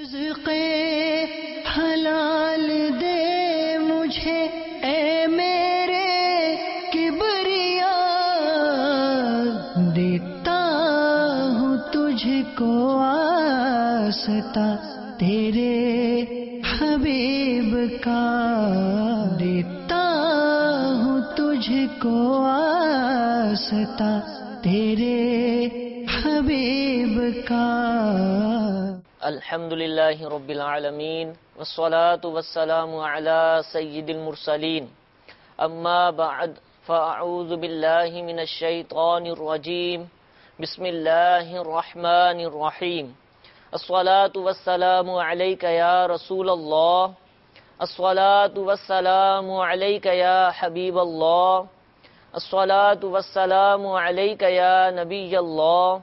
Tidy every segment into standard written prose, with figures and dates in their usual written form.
رزق حلال دے مجھے اے میرے کبریا، دیتا ہوں تجھ کو واسطہ تیرے حبیب کا، دیتا ہوں تجھ کو واسطہ تیرے حبیب کا۔ الحمدللہ رب العالمین والصلاة والسلام علی سید المرسلین، اما بعد فاعوذ باللہ من الشیطان الرجیم، بسم اللہ الرحمن الرحیم۔ الصلاة والسلام علیک یا رسول اللہ، الصلاة والسلام علیک یا حبیب اللہ، الصلاة والسلام علیک یا نبی اللہ،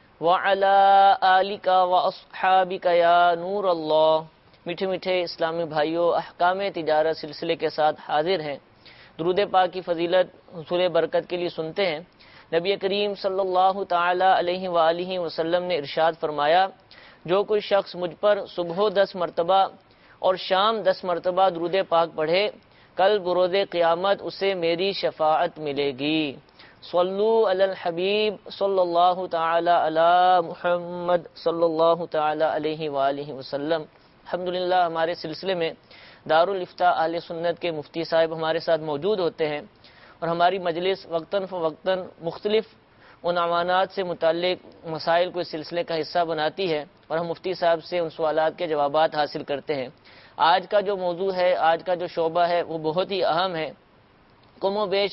وعلی آلک واصحابک یا نور اللہ۔ میٹھے میٹھے اسلامی بھائیوں، احکام تجارت سلسلے کے ساتھ حاضر ہیں۔ درود پاک کی فضیلت حصول برکت کے لیے سنتے ہیں۔ نبی کریم صلی اللہ تعالی علیہ وآلہ وسلم نے ارشاد فرمایا، جو کوئی شخص مجھ پر صبح 10 مرتبہ اور شام 10 مرتبہ درود پاک پڑھے، کل بروز قیامت اسے میری شفاعت ملے گی۔ صلو علی الحبیب صلی اللہ تعالی علی محمد صلی اللہ تعالی علیہ وآلہ وسلم۔ الحمدللہ ہمارے سلسلے میں دارالافتاء اہل سنت کے مفتی صاحب ہمارے ساتھ موجود ہوتے ہیں، اور ہماری مجلس وقتاً فوقتاً مختلف عنوانات سے متعلق مسائل کو اس سلسلے کا حصہ بناتی ہے، اور ہم مفتی صاحب سے ان سوالات کے جوابات حاصل کرتے ہیں۔ آج کا جو موضوع ہے، آج کا جو شعبہ ہے، وہ بہت ہی اہم ہے۔ کم و بیش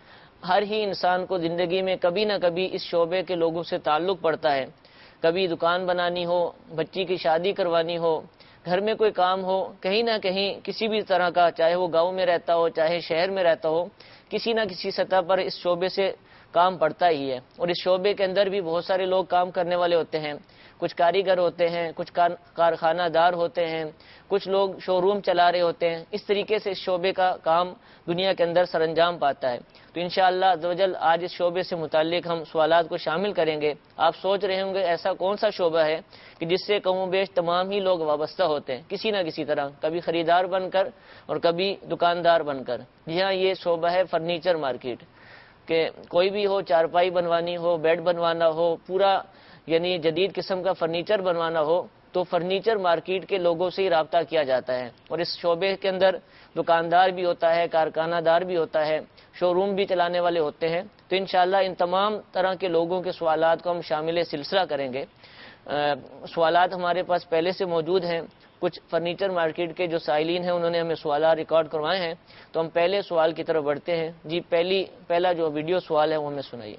ہر ہی انسان کو زندگی میں کبھی نہ کبھی اس شعبے کے لوگوں سے تعلق پڑتا ہے۔ کبھی دکان بنانی ہو، بچی کی شادی کروانی ہو، گھر میں کوئی کام ہو، کہیں نہ کہیں کسی بھی طرح کا، چاہے وہ گاؤں میں رہتا ہو چاہے شہر میں رہتا ہو، کسی نہ کسی سطح پر اس شعبے سے کام پڑتا ہی ہے۔ اور اس شعبے کے اندر بھی بہت سارے لوگ کام کرنے والے ہوتے ہیں، کچھ کاریگر ہوتے ہیں، کچھ کارخانہ دار ہوتے ہیں، کچھ لوگ شو روم چلا رہے ہوتے ہیں۔ اس طریقے سے اس شعبے کا کام دنیا کے اندر سر انجام پاتا ہے۔ تو انشاءاللہ عزوجل آج اس شعبے سے متعلق ہم سوالات کو شامل کریں گے۔ آپ سوچ رہے ہوں گے ایسا کون سا شعبہ ہے کہ جس سے کم و بیش تمام ہی لوگ وابستہ ہوتے ہیں کسی نہ کسی طرح، کبھی خریدار بن کر اور کبھی دکاندار بن کر۔ جی ہاں، یہ شعبہ ہے فرنیچر مارکیٹ، کہ کوئی بھی ہو، چارپائی بنوانی ہو، بیڈ بنوانا ہو، پورا یعنی جدید قسم کا فرنیچر بنوانا ہو، تو فرنیچر مارکیٹ کے لوگوں سے ہی رابطہ کیا جاتا ہے۔ اور اس شعبے کے اندر دکاندار بھی ہوتا ہے، کارخانہ دار بھی ہوتا ہے، شو روم بھی چلانے والے ہوتے ہیں۔ تو انشاءاللہ ان تمام طرح کے لوگوں کے سوالات کو ہم شامل سلسلہ کریں گے۔ سوالات ہمارے پاس پہلے سے موجود ہیں، کچھ فرنیچر مارکیٹ کے جو سائلین ہیں انہوں نے ہمیں سوالات ریکارڈ کروائے ہیں، تو ہم پہلے سوال کی طرف بڑھتے ہیں۔ جی پہلا جو ویڈیو سوال ہے وہ ہمیں سنائیے۔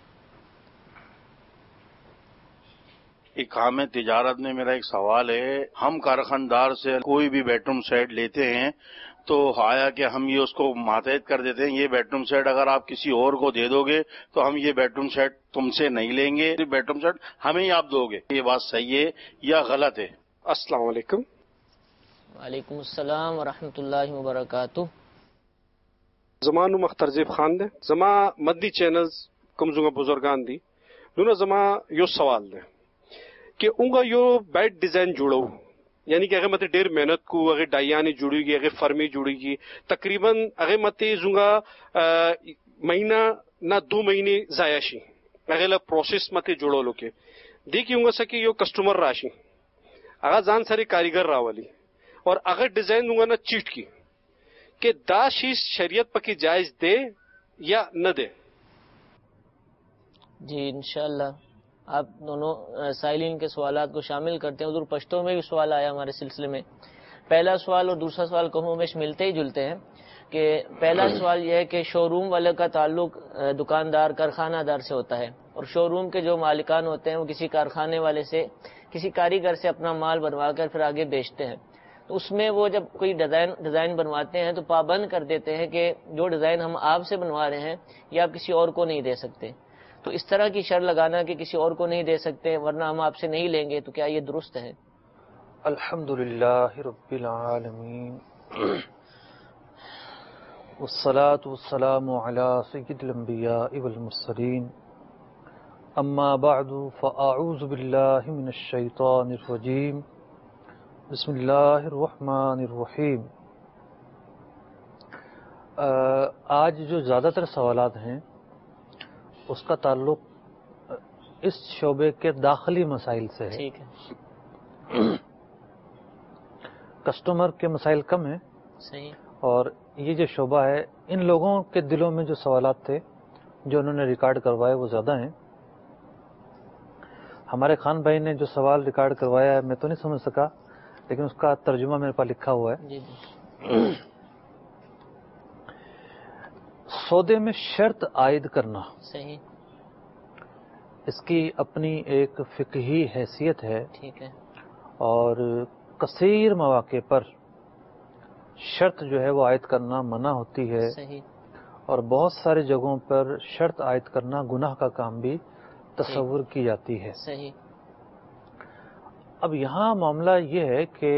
اقامہ تجارت میں میرا ایک سوال ہے، ہم کارخاندار سے کوئی بھی بیڈ روم سیٹ لیتے ہیں تو آیا کہ ہم یہ اس کو ماتحت کر دیتے ہیں، یہ بیڈ روم سیٹ اگر آپ کسی اور کو دے دو گے تو ہم یہ بیڈ روم سیٹ تم سے نہیں لیں گے، بیڈ روم سیٹ ہمیں ہی آپ دو گے، یہ بات صحیح ہے یا غلط ہے؟ السلام علیکم۔ وعلیکم السلام ورحمۃ اللہ وبرکاتہ۔ زمانو مخترزیب خان دے زما مدی چینلز کم زنگا بزرگان دی نونا زما یو سوال دے کہ اونگا یو بیڈ ڈیزائن جوڑو، یعنی کہ اگر مت ڈیر محنت کو اگر ڈائیانی جوڑی گی، اگر فرمی جوڑی گی، تقریباً اگر مت زنگا مہینہ نہ 2 مہینے ضائع شی، اگر پروسیس مت جوڑو لو کے دیکھی اونگا سکی یو کسٹمر راشی اگر جان ساری کاریگر راولی، اور اگر ڈیزائن دوں گا نا چیٹ کی کہ دا شیز شریعت پکی جائز دے یا نہ دے؟ جی انشاءاللہ آپ دونوں سائلین کے سوالات کو شامل کرتے ہیں۔ حضور پشتوں میں بھی سوال آیا ہمارے سلسلے میں۔ پہلا سوال اور دوسرا سوال کم و بیش ملتے ہی جلتے ہیں، کہ پہلا سوال یہ ہے کہ شو روم والے کا تعلق دکاندار کارخانہ دار سے ہوتا ہے، اور شو روم کے جو مالکان ہوتے ہیں وہ کسی کارخانے والے سے، کسی کاریگر سے اپنا مال بنوا کر پھر آگے بیچتے ہیں۔ تو اس میں وہ جب کوئی ڈیزائن بنواتے ہیں تو پابند کر دیتے ہیں کہ جو ڈیزائن ہم آپ سے بنوا رہے ہیں یہ آپ کسی اور کو نہیں دے سکتے۔ تو اس طرح کی شرط لگانا کہ کسی اور کو نہیں دے سکتے ورنہ ہم آپ سے نہیں لیں گے، تو کیا یہ درست ہے؟ الحمدللہ رب العالمین والصلاة والسلام علی سید الانبیاء والمرسلین، اما بعد فاعوذ باللہ من الشیطان الرجیم، بسم اللہ الرحمن الرحیم. آج جو زیادہ تر سوالات ہیں اس کا تعلق اس شعبے کے داخلی مسائل سے ہے. ٹھیک ہے. کسٹمر کے مسائل کم ہیں صحیح. اور یہ جو شعبہ ہے ان لوگوں کے دلوں میں جو سوالات تھے جو انہوں نے ریکارڈ کروائے وہ زیادہ ہیں. ہمارے خان بھائی نے جو سوال ریکارڈ کروایا ہے میں تو نہیں سمجھ سکا لیکن اس کا ترجمہ میرے پاس لکھا ہوا ہے. جی جی. سودے میں شرط عائد کرنا صحیح. اس کی اپنی ایک فقہی حیثیت ہے ٹھیک ہے. اور کثیر مواقع پر شرط جو ہے وہ عائد کرنا منع ہوتی ہے صحیح. اور بہت ساری جگہوں پر شرط عائد کرنا گناہ کا کام بھی تصور کی جاتی ہے. صحیح. اب یہاں معاملہ یہ ہے کہ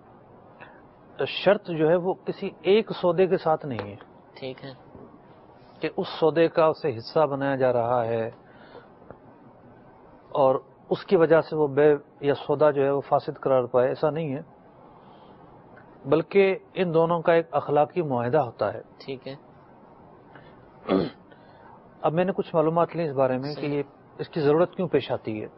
شرط جو ہے وہ کسی ایک سودے کے ساتھ نہیں ہے ٹھیک ہے. کہ اس سودے کا اسے حصہ بنایا جا رہا ہے اور اس کی وجہ سے وہ بے یا سودا جو ہے وہ فاسد قرار پائے. ایسا نہیں ہے بلکہ ان دونوں کا ایک اخلاقی معاہدہ ہوتا ہے. ٹھیک ہے. اب میں نے کچھ معلومات لی اس بارے میں کہ یہ اس کی ضرورت کیوں پیش آتی ہے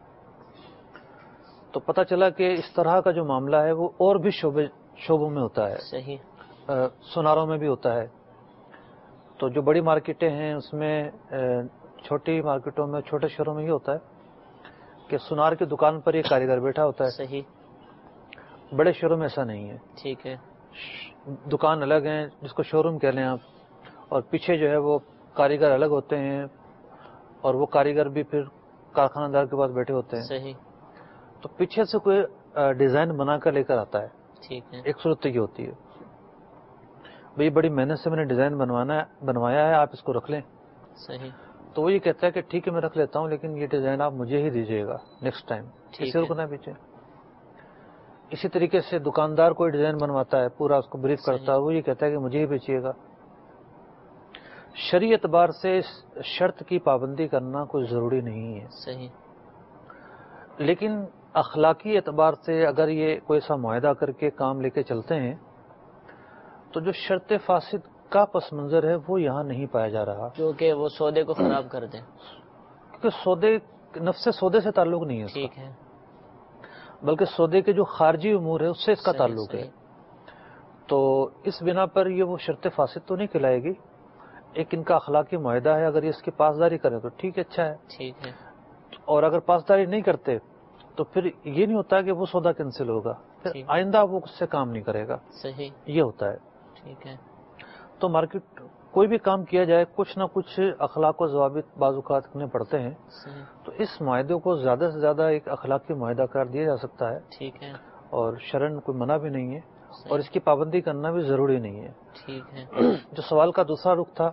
تو پتہ چلا کہ اس طرح کا جو معاملہ ہے وہ اور بھی شعبوں میں ہوتا ہے. صحیح. سوناروں میں بھی ہوتا ہے. تو جو بڑی مارکیٹیں ہیں اس میں چھوٹی مارکیٹوں میں چھوٹے شہروں میں یہ ہوتا ہے کہ سونار کی دکان پر یہ کاریگر بیٹھا ہوتا ہے. صحیح. بڑے شہروں میں ایسا نہیں ہے. ٹھیک ہے. دکان الگ ہیں جس کو شو روم کہہ لیں آپ اور پیچھے جو ہے وہ کاریگر الگ ہوتے ہیں اور وہ کاریگر بھی پھر کارخانہ دار کے پاس بیٹھے ہوتے ہیں. صحیح. تو پیچھے سے کوئی ڈیزائن بنا کر لے کر آتا ہے. ٹھیک ہے. ایک صورت یہ ہوتی ہے بھئی بڑی محنت سے میں نے ڈیزائن بنوایا ہے آپ اس کو رکھ لیں. صحیح. تو وہ یہ کہتا ہے کہ ٹھیک ہے میں رکھ لیتا ہوں لیکن یہ ڈیزائن آپ مجھے ہی دیجیے گا نیکسٹ ٹائم. اسے رکنا پیچھے. اسی طریقے سے دکاندار کوئی ڈیزائن بنواتا ہے پورا اس کو بریف کرتا ہے وہ یہ کہتا ہے کہ مجھے ہی بیچیے گا. شرعی اعتبار سے اس شرط کی پابندی کرنا کوئی ضروری نہیں ہے. صحیح. لیکن اخلاقی اعتبار سے اگر یہ کوئی ایسا معاہدہ کر کے کام لے کے چلتے ہیں تو جو شرط فاسد کا پس منظر ہے وہ یہاں نہیں پایا جا رہا جو کہ وہ سودے کو خراب کر دیں. کیونکہ نفس سودے سے تعلق نہیں ہے اس کا ٹھیک ہے. بلکہ سودے کے جو خارجی امور ہے اس سے اس کا تعلق ہے. تو اس بنا پر یہ وہ شرط فاسد تو نہیں کہلائے گی. ایک ان کا اخلاقی معاہدہ ہے اگر یہ اس کی پاسداری کرے تو ٹھیک ہے اچھا ہے. ٹھیک ہے. اور اگر پاسداری نہیں کرتے تو پھر یہ نہیں ہوتا کہ وہ سودا کینسل ہوگا پھر آئندہ وہ اس سے کام نہیں کرے گا. صحیح. یہ ہوتا ہے. ٹھیک ہے. تو مارکیٹ کوئی بھی کام کیا جائے کچھ نہ کچھ اخلاق و ضوابط بعض اوقات رکھنے پڑتے ہیں. صحیح. تو اس معاہدے کو زیادہ سے زیادہ ایک اخلاقی معاہدہ قرار دیا جا سکتا ہے. ٹھیک ہے. اور شرعاً کوئی منع بھی نہیں ہے اور اس کی پابندی کرنا بھی ضروری نہیں ہے. ٹھیک ہے. جو سوال کا دوسرا رخ تھا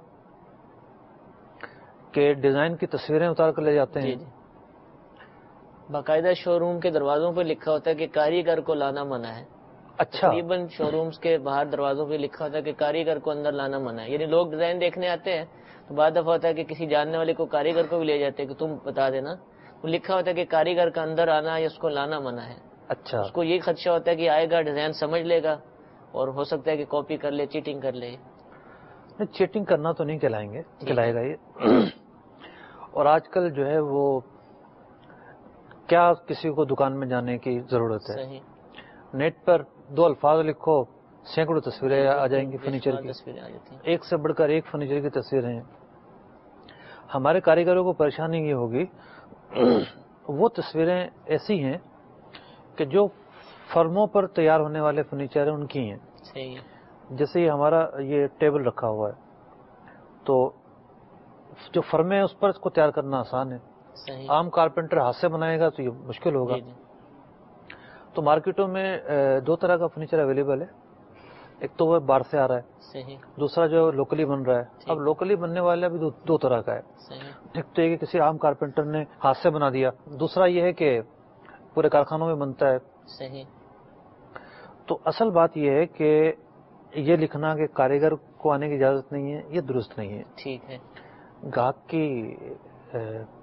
کہ ڈیزائن کی تصویریں اتار کر لے جاتے ہیں. باقاعدہ شو روم کے دروازوں پہ لکھا ہوتا ہے کہ کاریگر کو لانا منع ہے. اچھا. تقریباً شو رومز کے باہر دروازوں پہ لکھا ہوتا ہے کہ کاریگر کو اندر لانا منع ہے. یعنی لوگ ڈیزائن دیکھنے آتے ہیں تو بعد دفعہ ہوتا ہے کہ کسی جاننے والے کو کاریگر کو بھی لے جاتے ہیں کہ تم بتا دینا. وہ لکھا ہوتا ہے کہ کاریگر کا اندر آنا یا اس کو لانا منع ہے. اچھا. اس کو یہ خدشہ ہوتا ہے کہ آئے گا ڈیزائن سمجھ لے گا اور ہو سکتا ہے کہ کاپی کر لے چیٹنگ کر لے. چیٹنگ کرنا تو نہیں کہلائے گا یہ. اور آج کل جو ہے وہ کیا کسی کو دکان میں جانے کی ضرورت ہے. صحیح. نیٹ پر 2 الفاظ لکھو سینکڑوں تصویریں آ جائیں گی فرنیچر کی. ایک سے بڑھ کر ایک فرنیچر کی تصویریں ہیں. ہمارے کاریگروں کو پریشانی یہ ہوگی وہ تصویریں ایسی ہیں کہ جو فرموں پر تیار ہونے والے فرنیچر ہیں ان کی ہیں. صحیح. جیسے یہ ہمارا یہ ٹیبل رکھا ہوا ہے تو جو فرمیں ہیں اس پر اس کو تیار کرنا آسان ہے. صحیح. عام کارپینٹر ہاتھ سے بنائے گا تو یہ مشکل ہوگا. تو مارکیٹوں میں 2 طرح کا فرنیچر اویلیبل ہے. ایک تو وہ باہر سے آ رہا ہے. صحیح. دوسرا جو لوکلی بن رہا ہے. اب لوکلی بننے والا بھی 2 طرح کا ہے. صحیح. ایک تو یہ کہ کسی عام کارپینٹر نے ہاتھ سے بنا دیا. دوسرا یہ ہے کہ پورے کارخانوں میں بنتا ہے. صحیح. تو اصل بات یہ ہے کہ یہ لکھنا کہ کاریگر کو آنے کی اجازت نہیں ہے یہ درست نہیں ہے. ٹھیک ہے.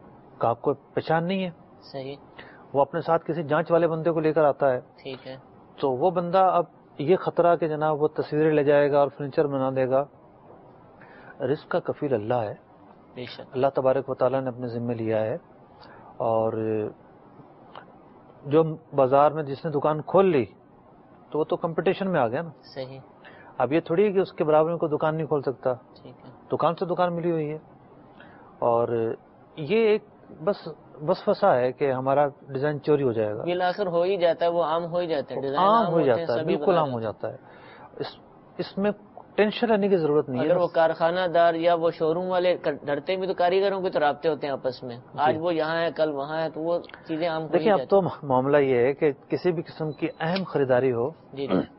گاہک کو پہچان نہیں ہے. صحیح. وہ اپنے ساتھ کسی جانچ والے بندے کو لے کر آتا ہے. ٹھیک ہے. تو وہ بندہ اب یہ خطرہ کہ جناب وہ تصویریں لے جائے گا اور فرنیچر بنا دے گا، رزق کا کفیل اللہ ہے، بے شک اللہ تبارک و تعالیٰ نے اپنے ذمہ لیا ہے. اور جو بازار میں جس نے دکان کھول لی تو وہ تو کمپٹیشن میں آ گیا نا. صحیح. اب یہ تھوڑی ہے کہ اس کے برابر میں کوئی دکان نہیں کھول سکتا، ٹھیک ہے. دکان سے دکان ملی ہوئی ہے. اور یہ ایک بس وسوسہ ہے کہ ہمارا ڈیزائن چوری ہو جائے گا. بالآخر ہو ہی جاتا ہے، وہ عام ہو ہی جاتا ہے، ڈیزائن عام ہو ہوتے ہیں، جاتا ہے، سبھی بالکل بنا عام ہو لیتے ہیں. جاتا ہے. اس میں ٹینشن لینے کی ضرورت نہیں اگر ہے. وہ کارخانہ دار یا وہ شو روم والے ڈرتے بھی تو کاریگروں کے تو رابطے ہوتے ہیں آپس میں، آج وہ یہاں ہے کل وہاں ہے، تو وہ چیزیں عام ہو ہی دیکھیں اب جاتی تو معاملہ یہ ہے کہ کسی بھی قسم کی اہم خریداری ہو ہیں. جی جی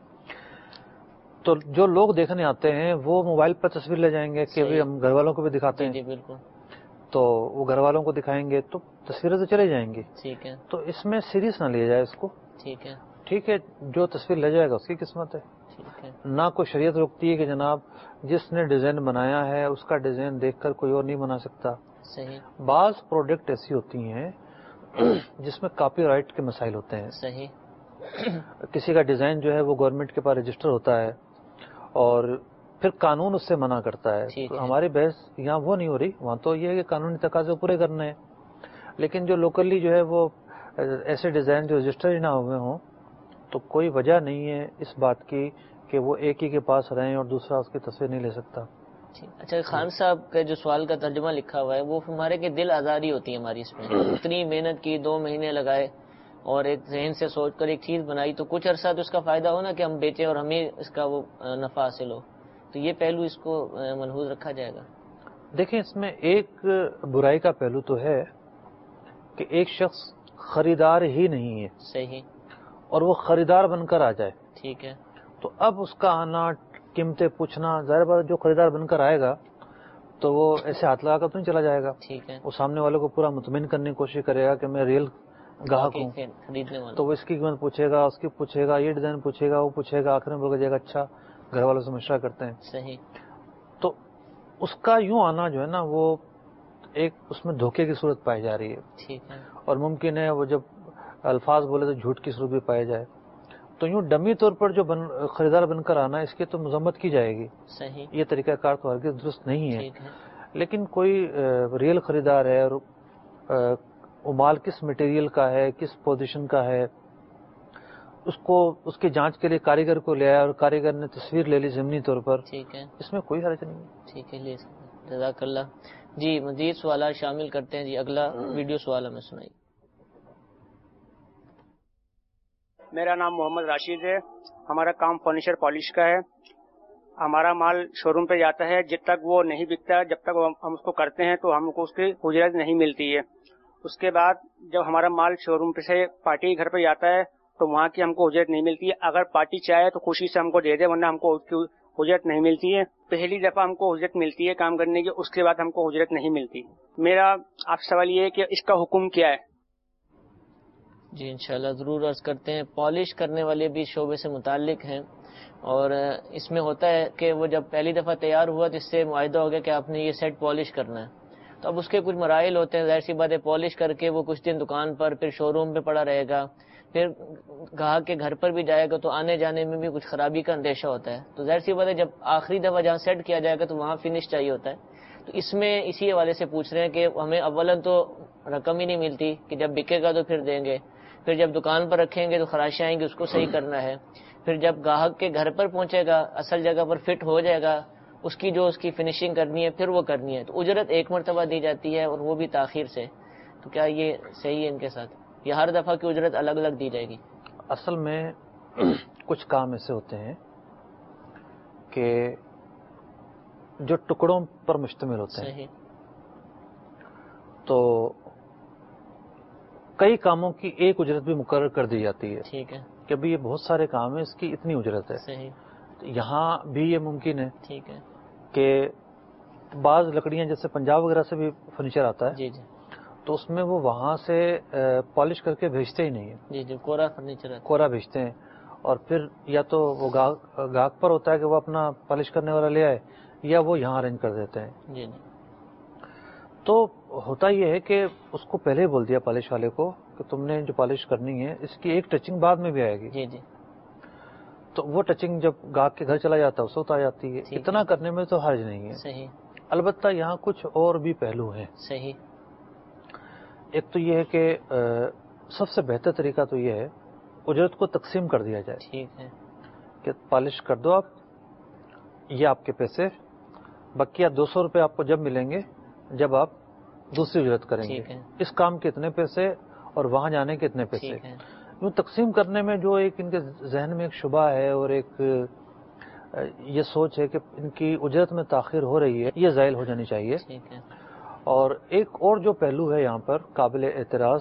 تو جو لوگ دیکھنے آتے ہیں وہ موبائل پر تصویر لے جائیں گے کہ صحیح. بھی ہم گھر والوں کو بھی دکھاتے جی ہیں، جی بالکل. تو وہ گھر والوں کو دکھائیں گے تو تصویریں تو چلے جائیں گی. ٹھیک ہے. تو اس میں سیریس نہ لیا جائے اس کو. ٹھیک ہے. ٹھیک ہے، جو تصویر لے جائے گا اس کی قسمت ہے. ٹھیک ہے. نہ کوئی شریعت روکتی ہے کہ جناب جس نے ڈیزائن بنایا ہے اس کا ڈیزائن دیکھ کر کوئی اور نہیں بنا سکتا. صحیح. بعض پروڈکٹ ایسی ہوتی ہیں جس میں کاپی رائٹ کے مسائل ہوتے ہیں. صحیح. کسی کا ڈیزائن جو ہے وہ گورنمنٹ کے پاس رجسٹر ہوتا ہے اور پھر قانون اس سے منع کرتا ہے. ٹھیک تو ہے. ہماری بحث یہاں وہ نہیں ہو رہی، وہاں تو یہ ہے کہ قانونی تقاضے پورے کرنے ہیں. لیکن جو لوکلی جو ہے وہ ایسے ڈیزائن جو رجسٹر ہی نہ ہوئے ہوں تو کوئی وجہ نہیں ہے اس بات کی کہ وہ ایک ہی کے پاس رہیں اور دوسرا اس کی تصویر نہیں لے سکتا. اچھا، خان صاحب کا جو سوال کا ترجمہ لکھا ہوا ہے وہ ہمارے کے دل آزاری ہوتی ہے ہماری، اس میں اتنی محنت کی، 2 مہینے لگائے اور ایک ذہن سے سوچ کر ایک چیز بنائی، تو کچھ عرصہ تو اس کا فائدہ ہو نا کہ ہم بیچیں اور ہمیں اس کا وہ نفع حاصل ہو، تو یہ پہلو اس کو ملحوظ رکھا جائے گا. دیکھیں اس میں ایک برائی کا پہلو تو ہے کہ ایک شخص خریدار ہی نہیں ہے صحیح. اور وہ خریدار بن کر آ جائے. ٹھیک ہے. تو اب اس کا آنا، قیمتیں پوچھنا، ظاہر بات جو خریدار بن کر آئے گا تو وہ ایسے ہاتھ لگا کر تو نہیں چلا جائے گا. ٹھیک ہے. وہ سامنے والے کو پورا مطمئن کرنے کی کوشش کرے گا کہ میں ریئل گاہک ہوں. خریدنے والا تو وہ اس کی قیمت پوچھے گا، اس کی پوچھے گا، یہ ڈیزائن پوچھے گا، وہ پوچھے گا، آخر میں بول جائے گا اچھا گھر والوں سے مشورہ کرتے ہیں. صحیح. تو اس کا یوں آنا جو ہے نا وہ ایک اس میں دھوکے کی صورت پائی جا رہی ہے. ٹھیک ہے. اور ممکن ہے وہ جب الفاظ بولے تو جھوٹ کی صورت بھی پائی جائے. تو یوں ڈمی طور پر جو خریدار بن کر آنا اس کی تو مذمت کی جائے گی. صحیح. یہ طریقہ کار تو ہرگز درست نہیں ہے. ٹھیک ہے. لیکن کوئی ریئل خریدار ہے اور وہ مال کس مٹیریل کا ہے، کس پوزیشن کا ہے، اس کو اس کی جانچ کے لیے کاریگر کو لے آیا اور کاریگر نے تصویر لے لی ضمنی طور پر، ٹھیک ہے. اس میں کوئی حرج نہیں ہے. ٹھیک ہے. جزاک اللہ. جی مزید سوالات شامل کرتے ہیں. جی اگلا ویڈیو سوال ہمیں سنائی. میرا نام محمد راشد ہے. ہمارا کام فرنیچر پالش کا ہے. ہمارا مال شو روم پہ جاتا ہے، جب تک وہ نہیں بکتا، جب تک ہم اس کو کرتے ہیں تو ہم کو اس کی اجرت نہیں ملتی ہے. اس کے بعد جب ہمارا مال شو روم پہ سے پارٹی کے گھر پہ جاتا ہے تو وہاں کی ہم کو اجرت نہیں ملتی ہے. اگر پارٹی چاہے تو خوشی سے ہم کو دے دے، ورنہ ہم کو اس کی اجرت نہیں ملتی ہے. پہلی دفعہ ہم کو اجرت ملتی ہے کام کرنے کی، اس کے بعد ہم کو اجرت نہیں ملتی. میرا آپ سے سوال یہ ہے کہ اس کا حکم کیا ہے؟ جی انشاءاللہ ضرور عرض کرتے ہیں. پالش کرنے والے بھی شعبے سے متعلق ہیں اور اس میں ہوتا ہے کہ وہ جب پہلی دفعہ تیار ہوا تو اس سے معاہدہ ہو گیا کہ آپ نے یہ سیٹ پالش کرنا ہے، تو اب اس کے کچھ مراحل ہوتے ہیں. ظاہر سی بات ہے پالش کر کے وہ کچھ دن دکان پر، پھر شو روم پہ پڑا رہے گا، پھر گاہک کے گھر پر بھی جائے گا تو آنے جانے میں بھی کچھ خرابی کا اندیشہ ہوتا ہے. تو ظاہر سی بات ہے جب آخری دفعہ جہاں سیٹ کیا جائے گا تو وہاں فنش چاہیے ہوتا ہے. تو اس میں اسی حوالے سے پوچھ رہے ہیں کہ ہمیں اولاً تو رقم ہی نہیں ملتی کہ جب بکے گا تو پھر دیں گے، پھر جب دکان پر رکھیں گے تو خراشیں آئیں گی، اس کو صحیح کرنا ہے، پھر جب گاہک کے گھر پر پہنچے گا اصل جگہ پر فٹ ہو جائے گا، اس کی جو اس کی فنیشنگ کرنی ہے پھر وہ کرنی ہے. تو اجرت ایک مرتبہ دی جاتی ہے اور وہ بھی تاخیر سے. تو کیا یہ صحیح ہے ان کے ساتھ، یا ہر دفعہ کی اجرت الگ الگ دی جائے گی؟ اصل میں کچھ کام ایسے ہوتے ہیں کہ جو ٹکڑوں پر مشتمل ہوتے ہیں. صحیح. تو کئی کاموں کی ایک اجرت بھی مقرر کر دی جاتی ہے. ٹھیک ہے. کہ ابھی یہ بہت سارے کام ہیں، اس کی اتنی اجرت ہے. صحیح. یہاں بھی یہ ممکن ہے ٹھیک ہے. کہ بعض لکڑیاں جیسے پنجاب وغیرہ سے بھی فرنیچر آتا ہے، جی جی تو اس میں وہ وہاں سے پالش کر کے بھیجتے ہی نہیں ہیں. جی جی کورا فرنیچر ہے. کورا بھیجتے ہیں اور پھر یا تو وہ گاہک پر ہوتا ہے کہ وہ اپنا پالش کرنے والا لے آئے، یا وہ یہاں ارینج کر دیتے ہیں. جی جی. تو ہوتا یہ ہے کہ اس کو پہلے ہی بول دیا پالش والے کو کہ تم نے جو پالش کرنی ہے اس کی ایک ٹچنگ بعد میں بھی آئے گی. جی جی. تو وہ ٹچنگ جب گاہک کے گھر چلا جاتا ہے اس وقت آ جاتی ہے. اتنا کرنے میں تو حرج نہیں ہے. صحیح. البتہ یہاں کچھ اور بھی پہلو ہیں. صحیح. ایک تو یہ ہے کہ سب سے بہتر طریقہ تو یہ ہے اجرت کو تقسیم کر دیا جائے. ٹھیک ہے. کہ پالش کر دو آپ، یہ آپ کے پیسے، بقیہ 200 روپے آپ کو جب ملیں گے جب آپ دوسری اجرت کریں گے. اس کام کے اتنے پیسے اور وہاں جانے کے اتنے پیسے. یوں تقسیم کرنے میں جو ایک ان کے ذہن میں ایک شبہ ہے اور ایک یہ سوچ ہے کہ ان کی اجرت میں تاخیر ہو رہی ہے، یہ زائل ہو جانی چاہیے. اور ایک اور جو پہلو ہے یہاں پر قابل اعتراض،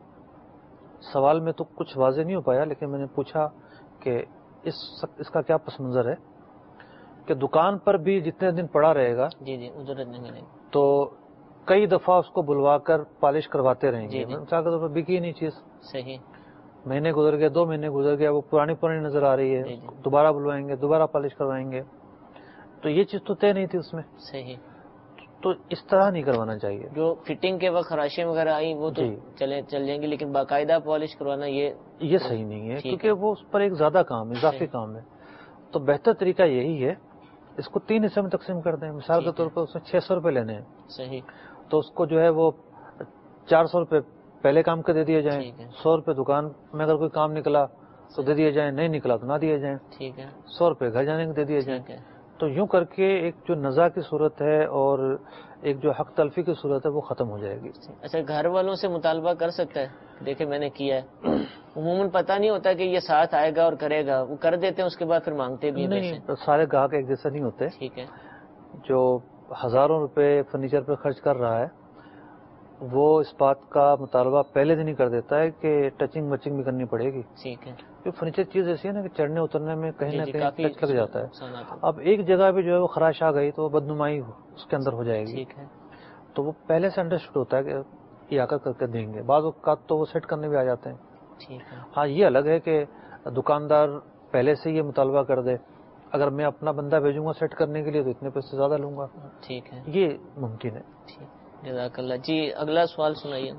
سوال میں تو کچھ واضح نہیں ہو پایا لیکن میں نے پوچھا کہ اس کا کیا پس منظر ہے کہ دکان پر بھی جتنے دن پڑا رہے گا اجرت نہیں ملے گی تو کئی دفعہ اس کو بلوا کر پالش کرواتے رہیں گے. مثال کے طور پر بکی نہیں چیز. صحیح. مہینے گزر گئے، 2 مہینے گزر گئے، وہ پرانی نظر آ رہی ہے، دوبارہ بلوائیں گے، دوبارہ پالش کروائیں گے. تو یہ چیز تو طے نہیں تھی اس میں. صحیح. تو اس طرح نہیں کروانا چاہیے. جو فٹنگ کے وقت خراشیں وغیرہ آئی وہ تو چل جائیں گی، لیکن باقاعدہ پالش کروانا یہ صحیح نہیں ہے کیونکہ وہ اس پر ایک زیادہ کام، اضافی کام ہے. تو بہتر طریقہ یہی ہے اس کو 3 حصے میں تقسیم کر دیں. مثال کے طور پر اس میں 600 روپے لینے ہیں. صحیح. تو اس کو جو ہے وہ 400 روپے پہلے کام کے دے دیے جائیں، 100 روپے دکان میں اگر کوئی کام نکلا تو دے دیے جائیں، نہیں نکلا تو نہ دیے جائیں. ٹھیک ہے. 100 روپے گھر جانے کے دے دیے جائیں. تو یوں کر کے ایک جو نزاع کی صورت ہے اور ایک جو حق تلفی کی صورت ہے وہ ختم ہو جائے گی. اچھا، گھر والوں سے مطالبہ کر سکتا ہے دیکھیں میں نے کیا ہے؟ عموماً پتہ نہیں ہوتا کہ یہ ساتھ آئے گا اور کرے گا، وہ کر دیتے ہیں اس کے بعد پھر مانگتے بھی نہیں. سارے گاہک ایک جیسا نہیں ہوتے. ٹھیک ہے. جو ہزاروں روپے فرنیچر پہ خرچ کر رہا ہے وہ اس بات کا مطالبہ پہلے دن ہی کر دیتا ہے کہ ٹچنگ مچنگ بھی کرنی پڑے گی. ٹھیک ہے. فرنیچر چیز ایسی ہے نا کہ چڑھنے اترنے میں کہیں نہ کہیں ٹچ لگ جاتا ہے. اب ایک جگہ بھی جو ہے وہ خراش آ گئی تو وہ بدنمائی اس کے اندر ہو جائے گی. ٹھیک ہے. تو وہ پہلے سے انڈرسٹوڈ ہوتا ہے کہ یہ آ کر کے دیں گے. بعض اوقات تو وہ سیٹ کرنے بھی آ جاتے ہیں. ٹھیک ہے. ہاں یہ الگ ہے کہ دکاندار پہلے سے یہ مطالبہ کر دے اگر میں اپنا بندہ بھیجوں گا سیٹ کرنے کے لیے تو اتنے پیسے زیادہ لوں گا. ٹھیک ہے. یہ ممکن ہے. جزاک اللہ. جی اگلا سوال سنائیے.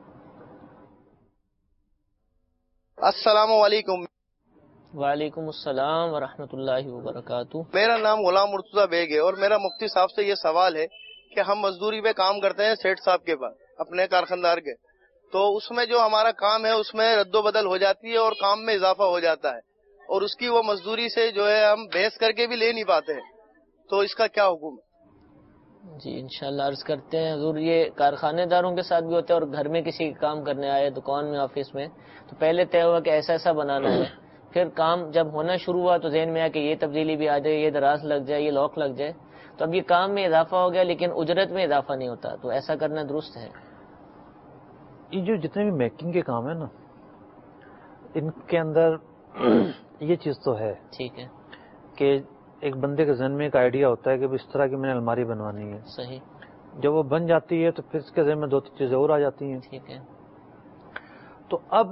السلام علیکم. وعلیکم السلام ورحمۃ اللہ وبرکاتہ. میرا نام غلام مرتضیٰ بیگ ہے اور میرا مفتی صاحب سے یہ سوال ہے کہ ہم مزدوری پہ کام کرتے ہیں سیٹ صاحب کے پاس اپنے کارخاندار کے، تو اس میں جو ہمارا کام ہے اس میں رد و بدل ہو جاتی ہے اور کام میں اضافہ ہو جاتا ہے اور اس کی وہ مزدوری سے جو ہے ہم بحث کر کے بھی لے نہیں پاتے ہیں، تو اس کا کیا حکم ہے؟ جی انشاءاللہ عرض کرتے ہیں حضور. یہ کارخانے داروں کے ساتھ بھی ہوتا ہے اور گھر میں کسی کام کرنے آئے دکان میں آفس میں تو پہلے طے ہوا کہ ایسا بنانا ہے، پھر کام جب ہونا شروع ہوا تو ذہن میں آیا کہ یہ تبدیلی بھی آ جائے، یہ دراز لگ جائے، یہ لاک لگ جائے، تو اب یہ کام میں اضافہ ہو گیا لیکن اجرت میں اضافہ نہیں ہوتا، تو ایسا کرنا درست ہے؟ یہ جو جتنے بھی میکنگ کے کام ہیں نا ان کے اندر یہ چیز تو ہے. ٹھیک ہے. کہ ایک بندے کے ذہن میں ایک آئیڈیا ہوتا ہے کہ اس طرح کی میں نے الماری بنوانی ہے. صحیح. جب وہ بن جاتی ہے تو پھر اس کے ذہن میں 2-3 چیزیں اور آ جاتی ہیں. ٹھیک ہے. تو اب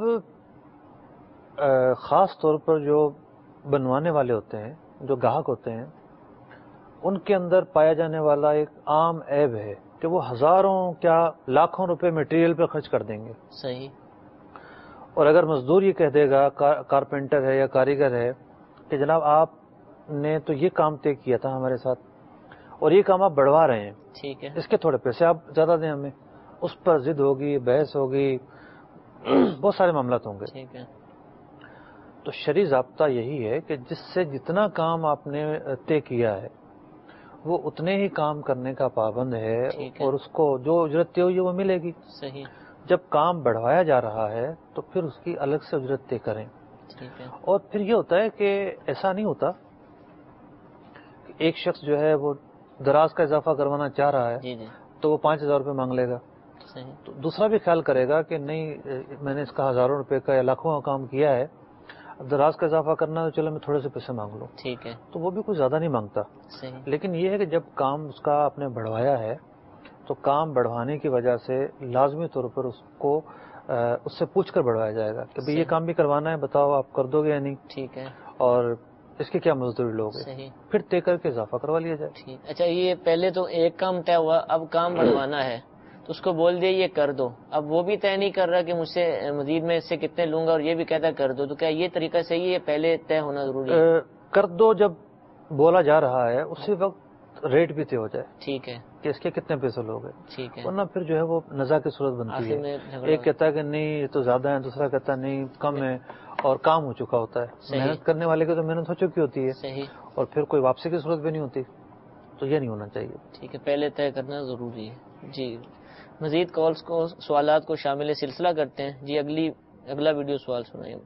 خاص طور پر جو بنوانے والے ہوتے ہیں، جو گاہک ہوتے ہیں، ان کے اندر پایا جانے والا ایک عام عیب ہے کہ وہ ہزاروں کیا لاکھوں روپے میٹیریل پہ خرچ کر دیں گے. صحیح. اور اگر مزدور یہ کہہ دے گا، کارپینٹر ہے یا کاریگر ہے کہ جناب آپ نے تو یہ کام طے کیا تھا ہمارے ساتھ اور یہ کام آپ بڑھوا رہے ہیں، ٹھیک ہے، اس کے تھوڑے پیسے آپ زیادہ دیں ہمیں، اس پر ضد ہوگی، بحث ہوگی، بہت سارے معاملات ہوں گے. ٹھیک ہے. تو شرعی ضابطہ یہی ہے کہ جس سے جتنا کام آپ نے طے کیا ہے وہ اتنے ہی کام کرنے کا پابند ہے اور اس کو جو اجرت طے ہوئی ہے وہ ملے گی. صحیح. جب کام بڑھوایا جا رہا ہے تو پھر اس کی الگ سے اجرت طے کریں. ٹھیک ہے. اور پھر یہ ہوتا ہے کہ ایسا نہیں ہوتا کہ ایک شخص جو ہے وہ دراز کا اضافہ کروانا چاہ رہا ہے جی جی تو وہ 5,000 روپے مانگ لے گا. صحیح. تو دوسرا بھی خیال کرے گا کہ نہیں میں نے اس کا ہزاروں روپے کا یا لاکھوں کا کام کیا ہے، اب دراز کا اضافہ کرنا ہے تو چلو میں تھوڑے سے پیسے مانگ لوں. ٹھیک ہے. تو وہ بھی کچھ زیادہ نہیں مانگتا. صحیح. لیکن یہ ہے کہ جب کام اس کا آپ نے بڑھوایا ہے تو کام بڑھوانے کی وجہ سے لازمی طور پر اس کو اس سے پوچھ کر بڑھوایا جائے گا کہ بھئی یہ کام بھی کروانا ہے، بتاؤ آپ کر دو گے یا نہیں. ٹھیک ہے. اور اس کی کیا مزدوری لوگے. صحیح. پھر طے کر کے اضافہ کروا لیا جائے. ٹھیک. اچھا یہ پہلے تو ایک کام طے ہوا، اب کام بڑھوانا ہے تو اس کو بول دیا یہ کر دو. اب وہ بھی طے نہیں کر رہا کہ مجھ سے مزید میں اس سے کتنے لوں گا اور یہ بھی کہتا ہے کر دو, تو کیا یہ طریقہ صحیح ہے؟ پہلے طے ہونا ضروری ہے. کر دو جب بولا جا رہا ہے اسی وقت ریٹ بھی طے ہو جائے. ٹھیک ہے کہ اس کے کتنے پیسے لوگ ہیں. ٹھیک ہے. ورنہ پھر جو ہے وہ نزاع کی صورت بنتی ہے. ایک کہتا ہے کہ نہیں یہ تو زیادہ ہے, دوسرا کہتا ہے نہیں کم ہے, اور کام ہو چکا ہوتا ہے. محنت کرنے والے کی تو محنت ہو چکی ہوتی ہے صحیح, اور پھر کوئی واپسی کی صورت بھی نہیں ہوتی. تو یہ نہیں ہونا چاہیے. ٹھیک ہے, پہلے طے کرنا ضروری ہے. جی مزید کالز کو سوالات کو شامل سلسلہ کرتے ہیں. جی اگلا ویڈیو سوال سنائیے.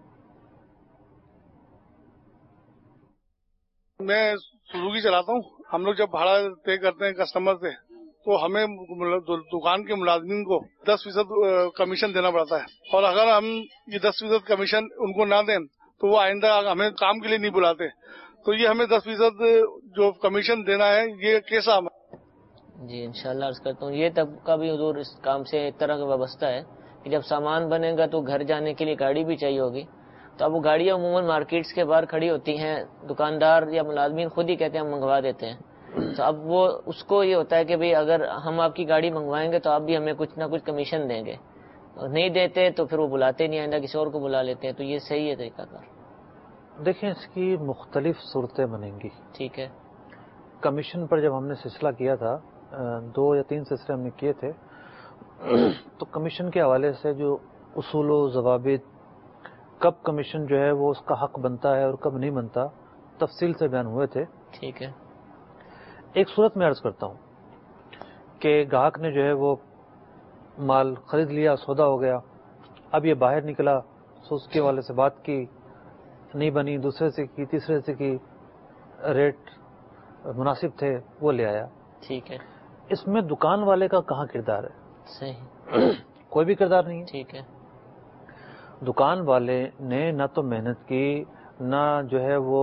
میں سزوکی چلاتا ہوں. ہم لوگ جب بھاڑا طے کرتے ہیں کسٹمر سے تو ہمیں دکان کے ملازمین کو 10% کمیشن دینا پڑتا ہے, اور اگر ہم یہ 10% کمیشن ان کو نہ دیں تو وہ آئندہ ہمیں کام کے لیے نہیں بلاتے. تو یہ ہمیں 10% جو کمیشن دینا ہے یہ کیسا ہم؟ جی انشاءاللہ عرض کرتا ہوں, یہ طبقہ بھی حضور اس کام سے ایک طرح کا وابستہ ہے کہ جب سامان بنے گا تو گھر جانے کے لیے گاڑی بھی چاہیے ہوگی. تو اب وہ گاڑیاں عموماً مارکیٹس کے باہر کھڑی ہوتی ہیں, دکاندار یا ملازمین خود ہی کہتے ہیں ہم منگوا دیتے ہیں. تو اب وہ اس کو یہ ہوتا ہے کہ بھئی اگر ہم آپ کی گاڑی منگوائیں گے تو آپ بھی ہمیں کچھ نہ کچھ کمیشن دیں گے, نہیں دیتے تو پھر وہ بلاتے نہیں, آئندہ کسی اور کو بلا لیتے ہیں. تو یہ صحیح ہے طریقہ کار؟ دیکھیں اس کی مختلف صورتیں بنیں گی. ٹھیک ہے. کمیشن پر جب ہم نے سلسلہ کیا تھا, 2 یا 3 سلسلے ہم نے کیے تھے, تو کمیشن کے حوالے سے جو اصول و ضوابط, کب کمیشن جو ہے وہ اس کا حق بنتا ہے اور کب نہیں بنتا, تفصیل سے بیان ہوئے تھے. ٹھیک ہے. ایک صورت میں عرض کرتا ہوں کہ گاہک نے جو ہے وہ مال خرید لیا, سودا ہو گیا, اب یہ باہر نکلا, سوزوکی والے سے بات کی, نہیں بنی, دوسرے سے کی, تیسرے سے کی, ریٹ مناسب تھے, وہ لے آیا. ٹھیک ہے. اس میں دکان والے کا کہاں کردار ہے؟ صحیح, کوئی بھی کردار نہیں ہے. ٹھیک ہے. دکان والے نے نہ تو محنت کی, نہ جو ہے وہ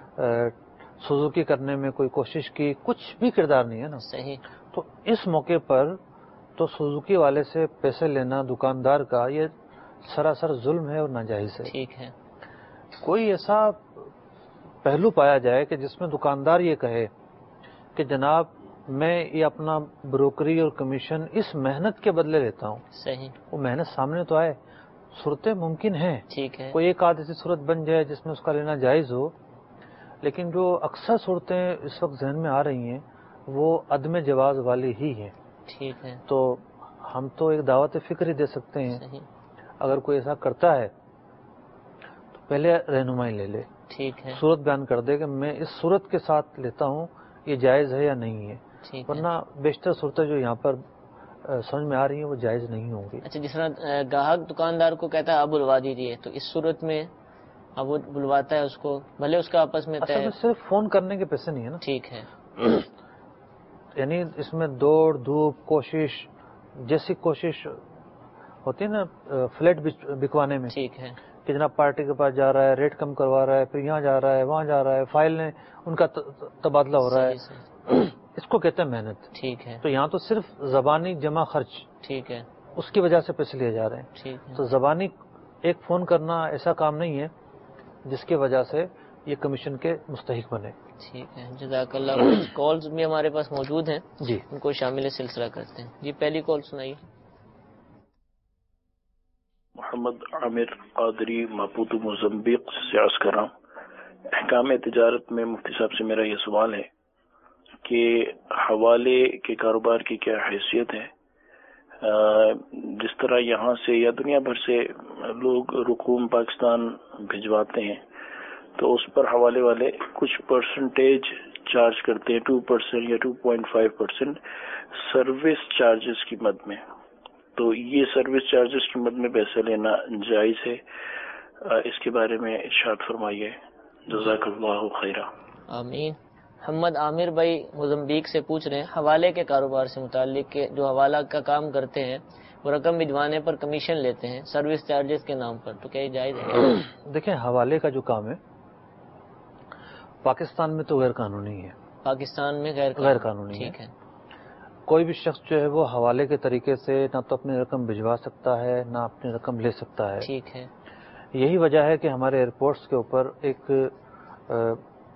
سوزوکی کرنے میں کوئی کوشش کی, کچھ بھی کردار نہیں ہے نا. صحیح. تو اس موقع پر تو سوزوکی والے سے پیسے لینا دکاندار کا یہ سراسر ظلم ہے اور ناجائز ہے. ٹھیک ہے. کوئی ایسا پہلو پایا جائے کہ جس میں دکاندار یہ کہے کہ جناب میں یہ اپنا بروکری اور کمیشن اس محنت کے بدلے لیتا ہوں. صحیح. وہ محنت سامنے تو آئے, صورتیں ممکن ہیں. ٹھیک ہے. کوئی ایک آدھ ایسی صورت بن جائے جس میں اس کا لینا جائز ہو, لیکن جو اکثر صورتیں اس وقت ذہن میں آ رہی ہیں وہ عدم جواز والی ہی ہیں. ٹھیک ہے. تو ہم تو ایک دعوت فکر ہی دے سکتے ہیں. صحیح. اگر کوئی ایسا کرتا ہے تو پہلے رہنمائی لے لے, ٹھیک ہے, صورت بیان کر دے کہ میں اس صورت کے ساتھ لیتا ہوں, یہ جائز ہے یا نہیں ہے. ٹھیک ہے. ورنہ بیشتر صورتیں جو یہاں پر سمجھ میں آ رہی ہیں وہ جائز نہیں ہوں گی. اچھا, جس طرح گاہک دکاندار کو کہتا ہے آپ بلوا دیجیے, تو اس صورت میں اب وہ بلواتا ہے اس کو, بھلے اس کا آپس میں اصل میں صرف فون کرنے کے پیسے نہیں ہے نا. ٹھیک ہے. یعنی اس میں دوڑ دھوپ کوشش جیسی کوشش ہوتی ہے نا فلیٹ بکوانے میں. ٹھیک ہے. کہ جناب پارٹی کے پاس جا رہا ہے, ریٹ کم کروا رہا ہے, پھر یہاں جا رہا ہے, وہاں جا رہا ہے, فائل نے ان کا تبادلہ ہو رہا ہے, اس کو کہتے ہیں محنت. ٹھیک ہے. تو یہاں تو صرف زبانی جمع خرچ, ٹھیک ہے, اس کی وجہ سے پیسے لیے جا رہے ہیں. ٹھیک ہے. تو زبانی ایک فون کرنا ایسا کام نہیں ہے جس کی وجہ سے یہ کمیشن کے مستحق بنے. ٹھیک ہے, جزاک اللہ. کالز بھی ہمارے پاس موجود ہیں, جی ان کو شامل سلسلہ کرتے ہیں. جی پہلی کال سنائیے. محمد عامر قادری ماپوتو موزمبیق سے عرض کر رہا ہوں. احکام تجارت میں مفتی صاحب سے میرا یہ سوال ہے کہ حوالے کے کاروبار کی کیا حیثیت ہے؟ جس طرح یہاں سے یا دنیا بھر سے لوگ رقوم پاکستان بھجواتے ہیں تو اس پر حوالے والے کچھ پرسنٹیج چارج کرتے ہیں, 2% یا 2.5% سروس چارجز کی مد میں. تو یہ سروس چارجز کی مد میں پیسے لینا جائز ہے؟ اس کے بارے میں ارشاد فرمائیے. جزاک اللہ خیرہ. آمین. محمد عامر بھائی موزمبیق سے پوچھ رہے ہیں حوالے کے کاروبار سے متعلق کہ جو حوالہ کا کام کرتے ہیں وہ رقم بھجوانے پر کمیشن لیتے ہیں سروس چارجز کے نام پر, تو کیا یہ جائز ہے؟ دیکھیں حوالے کا جو کام ہے پاکستان میں تو غیر قانونی ہے. پاکستان میں غیر قانونی ہے. ٹھیک ہے. کوئی بھی شخص جو ہے وہ حوالے کے طریقے سے نہ تو اپنی رقم بھجوا سکتا ہے نہ اپنی رقم لے سکتا ہے. ٹھیک ہے. یہی وجہ ہے کہ ہمارے ایئرپورٹس کے اوپر ایک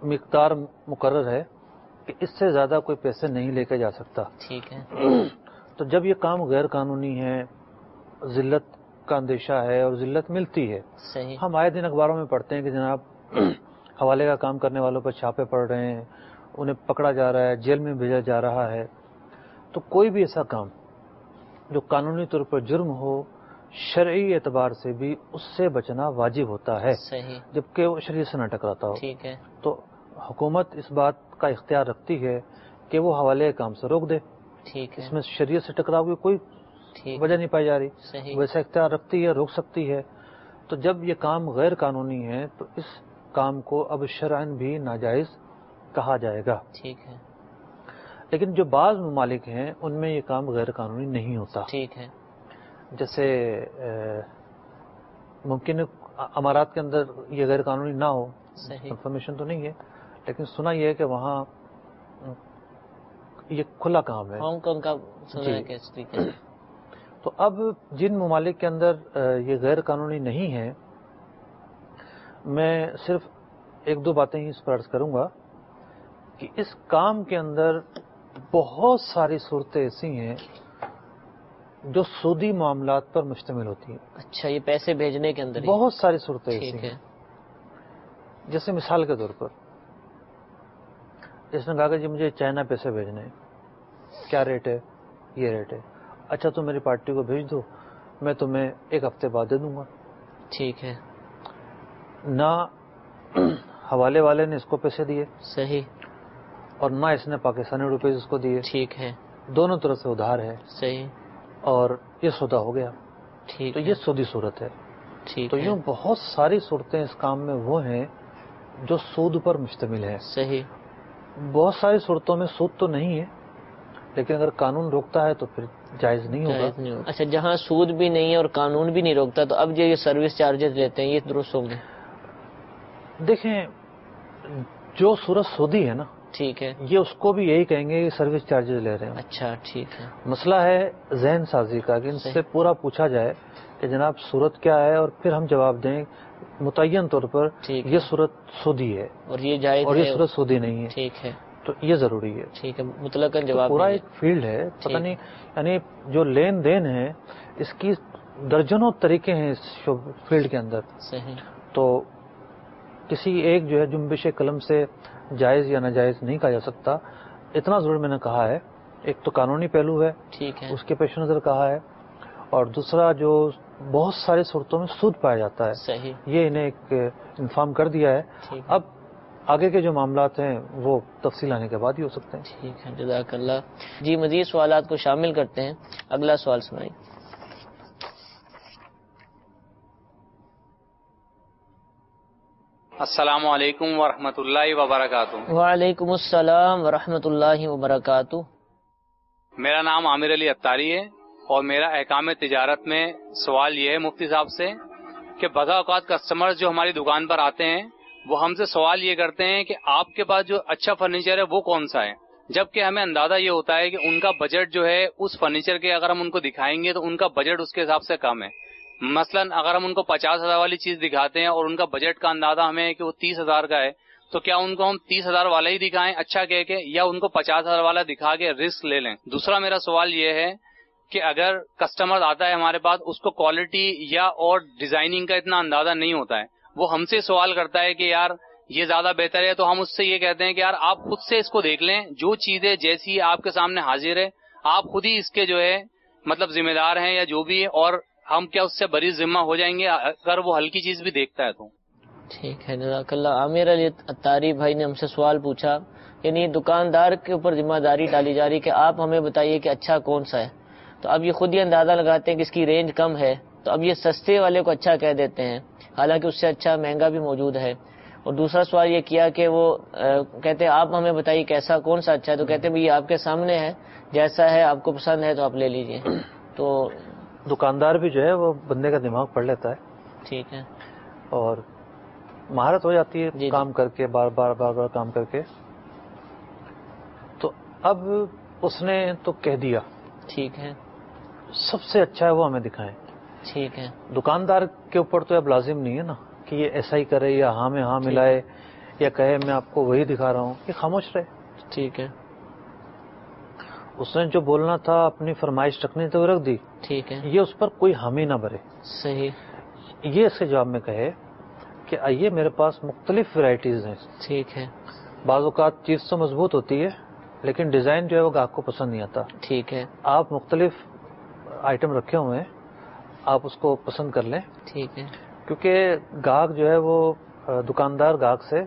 مقدار مقرر ہے کہ اس سے زیادہ کوئی پیسے نہیں لے کے جا سکتا. ٹھیک ہے. تو جب یہ کام غیر قانونی ہے، ذلت کا اندیشہ ہے اور ذلت ملتی ہے. صحیح. ہم آئے دن اخباروں میں پڑھتے ہیں کہ جناب حوالے کا کام کرنے والوں پر چھاپے پڑ رہے ہیں، انہیں پکڑا جا رہا ہے، جیل میں بھیجا جا رہا ہے. تو کوئی بھی ایسا کام جو قانونی طور پر جرم ہو، شرعی اعتبار سے بھی اس سے بچنا واجب ہوتا ہے، صحیح. جبکہ وہ شریعت سے نہ ٹکراتا ہو. ٹھیک ہے. تو حکومت اس بات کا اختیار رکھتی ہے کہ وہ حوالے کام سے روک دے. ٹھیک ہے. اس میں شریعت سے ٹکراؤ کی کوئی وجہ نہیں پائی جا رہی. صحیح. ویسا اختیار رکھتی ہے، روک سکتی ہے. تو جب یہ کام غیر قانونی ہے تو اس کام کو اب شرعاً بھی ناجائز کہا جائے گا. ٹھیک ہے. لیکن جو بعض ممالک ہیں ان میں یہ کام غیر قانونی نہیں ہوتا. ٹھیک ہے. جیسے ممکن امارات کے اندر یہ غیر قانونی نہ ہو، کنفرمیشن تو نہیں ہے، لیکن سنا یہ ہے کہ وہاں یہ کھلا کام ہے. ہانگ کانگ کا سنا ہے کہ اس طریقے سے. تو اب جن ممالک کے اندر یہ غیر قانونی نہیں ہے، میں صرف ایک دو باتیں ہی اس پر عرض کروں گا کہ اس کام کے اندر بہت ساری صورتیں ایسی ہیں جو سودی معاملات پر مشتمل ہوتی ہیں. اچھا، یہ پیسے بھیجنے کے اندر بہت ساری صورتیں ایسی ٹھیک ہے. ہیں. جیسے مثال کے طور پر اس نے کہا کہ جی مجھے چائنا پیسے بھیجنے ہیں، کیا ریٹ ہے؟ یہ ریٹ ہے. اچھا تم میری پارٹی کو بھیج دو، میں تمہیں ایک ہفتے بعد دے دوں گا. ٹھیک ہے. نہ حوالے والے نے اس کو پیسے دیے، صحیح، اور نہ اس نے پاکستانی روپیز اس کو دیے. ٹھیک ہے. دونوں طرف سے ادھار ہے. صحیح. اور یہ سودا ہو گیا. ٹھیک. تو یہ سودی صورت ہے. ٹھیک. تو یوں بہت ساری صورتیں اس کام میں وہ ہیں جو سود پر مشتمل ہے. صحیح. بہت ساری صورتوں میں سود تو نہیں ہے، لیکن اگر قانون روکتا ہے تو پھر جائز نہیں ہوگا. اچھا، جہاں سود بھی نہیں ہے اور قانون بھی نہیں روکتا تو اب یہ سروس چارجز لیتے ہیں، یہ درست ہوں گے؟ دیکھیں، جو صورت سودی ہے نا، ٹھیک ہے، یہ اس کو بھی یہی کہیں گے کہ سروس چارجز لے رہے ہیں. اچھا ٹھیک ہے. مسئلہ ہے ذہن سازی کا کہ ان سے پورا پوچھا جائے کہ جناب صورت کیا ہے، اور پھر ہم جواب دیں متعین طور پر یہ صورت سودی ہے اور یہ جائز اور یہ صورت سودی نہیں ہے. ٹھیک ہے. تو یہ ضروری ہے. ٹھیک ہے، مطلقاً جواب پورا ایک فیلڈ ہے، پتہ نہیں، یعنی جو لین دین ہے اس کی درجنوں طریقے ہیں اس فیلڈ کے اندر. صحیح. تو کسی ایک جو ہے جنبش قلم سے جائز یا ناجائز نہیں کہا جا سکتا. اتنا ضرور میں نے کہا ہے، ایک تو قانونی پہلو ہے، ٹھیک ہے، اس کے پیش نظر کہا ہے، اور دوسرا جو بہت سارے صورتوں میں سود پایا جاتا ہے. صحیح. یہ انہیں ایک انفارم کر دیا ہے. اب آگے کے جو معاملات ہیں وہ تفصیل آنے کے بعد ہی ہو سکتے ہیں. ٹھیک ہے، جزاک اللہ. جی، مزید سوالات کو شامل کرتے ہیں. اگلا سوال سنائیں. السلام علیکم ورحمۃ اللہ وبرکاتہ. وعلیکم السلام ورحمۃ اللہ وبرکاتہ. میرا نام عامر علی اتاری ہے اور میرا احکام تجارت میں سوال یہ ہے مفتی صاحب سے کہ بعض اوقات کسٹمر جو ہماری دکان پر آتے ہیں وہ ہم سے سوال یہ کرتے ہیں کہ آپ کے پاس جو اچھا فرنیچر ہے وہ کون سا ہے، جبکہ ہمیں اندازہ یہ ہوتا ہے کہ ان کا بجٹ جو ہے اس فرنیچر کے اگر ہم ان کو دکھائیں گے تو ان کا بجٹ اس کے حساب سے کم ہے. مثلا اگر ہم ان کو 50,000 والی چیز دکھاتے ہیں اور ان کا بجٹ کا اندازہ ہمیں ہے کہ وہ 30,000 کا ہے، تو کیا ان کو ہم 30,000 والا ہی دکھائیں اچھا کہہ کے، یا ان کو 50,000 والا دکھا کے رسک لے لیں؟ دوسرا میرا سوال یہ ہے کہ اگر کسٹمر آتا ہے ہمارے پاس، اس کو کوالٹی یا اور ڈیزائننگ کا اتنا اندازہ نہیں ہوتا ہے، وہ ہم سے سوال کرتا ہے کہ یار یہ زیادہ بہتر ہے، تو ہم اس سے یہ کہتے ہیں کہ یار آپ خود سے اس کو دیکھ لیں، جو چیزیں جیسی آپ کے سامنے حاضر ہے آپ خود ہی اس کے جو ہے مطلب ذمہ دار ہیں یا جو بھی ہے، اور ہم کیا اس سے بری ذمہ ہو جائیں گے اگر وہ ہلکی چیز بھی دیکھتا ہے تو؟ ٹھیک ہے، جزاک اللہ. عامر علی اتاری بھائی نے ہم سے سوال پوچھا، یعنی دکاندار کے اوپر ذمہ داری ڈالی جا رہی کہ آپ ہمیں بتائیے کہ اچھا کون سا ہے. تو اب یہ خود ہی اندازہ لگاتے ہیں کہ اس کی رینج کم ہے، تو اب یہ سستے والے کو اچھا کہہ دیتے ہیں، حالانکہ اس سے اچھا مہنگا بھی موجود ہے. اور دوسرا سوال یہ کیا کہ وہ کہتے ہیں آپ ہمیں بتائیے کیسا کون سا اچھا ہے، تو کہتے ہیں بھئی آپ کے سامنے ہے، جیسا ہے آپ کو پسند ہے تو آپ لے لیجئے. تو دکاندار بھی جو ہے وہ بندے کا دماغ پڑھ لیتا ہے. ٹھیک ہے، اور مہارت ہو جاتی ہے کام کر کے، بار بار کام کر کے. تو اب اس نے تو کہہ دیا، ٹھیک ہے، سب سے اچھا ہے وہ ہمیں دکھائیں. ٹھیک ہے. دکاندار کے اوپر تو اب لازم نہیں ہے نا کہ یہ ایسا ہی کرے یا ہاں میں ہاں ملائے یا کہے میں آپ کو وہی دکھا رہا ہوں، یہ خاموش رہے. ٹھیک ہے. اس نے جو بولنا تھا اپنی فرمائش رکھنی تھی وہ رکھ دی. ٹھیک ہے. یہ اس پر کوئی حامی نہ بھرے. صحیح. یہ اس کے جواب میں کہے کہ آئیے میرے پاس مختلف ورائٹیز ہیں. ٹھیک ہے. بعض اوقات چیز تو مضبوط ہوتی ہے لیکن ڈیزائن جو ہے وہ گاہک کو پسند نہیں آتا. ٹھیک ہے. آپ مختلف آئٹم رکھے ہوئے ہیں, آپ اس کو پسند کر لیں. ٹھیک ہے. کیونکہ گاہک جو ہے وہ دکاندار گاہک سے